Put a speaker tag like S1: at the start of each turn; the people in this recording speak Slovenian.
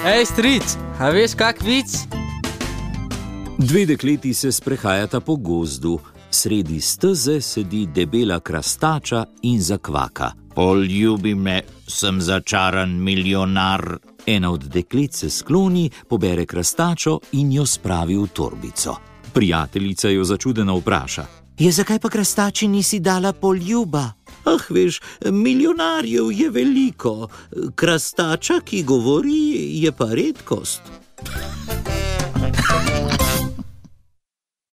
S1: Ej, stric, a veš kak vic?
S2: Dve dekleti se sprehajata po gozdu. Sredi steze sedi debela krastača in zakvaka.
S3: Poljubi me, sem začaran milijonar.
S2: Ena od deklet se skloni, pobere krastačo in jo spravi v torbico. Prijateljica jo začudeno vpraša.
S4: Zakaj pa krastači nisi dala poljuba?
S3: Ah, veš, milijonarjev je veliko. Krastača, ki govori, je pa redkost.